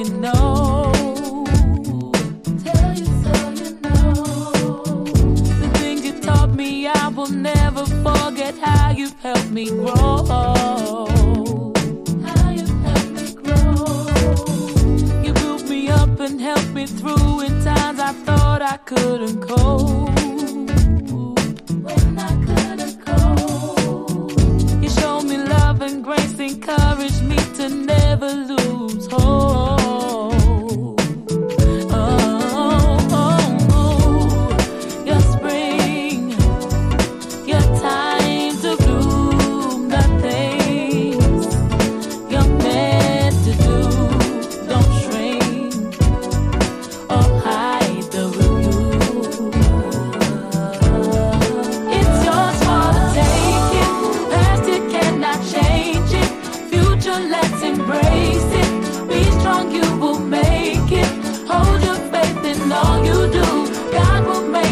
you know. Tell you so you know. The things you taught me, I will never forget how you've helped me grow. How you've helped me grow. You built me up and helped me through in times I thought I couldn't cope. When I couldn't cope, you showed me love and grace, encouraged me to never lose hope. Let's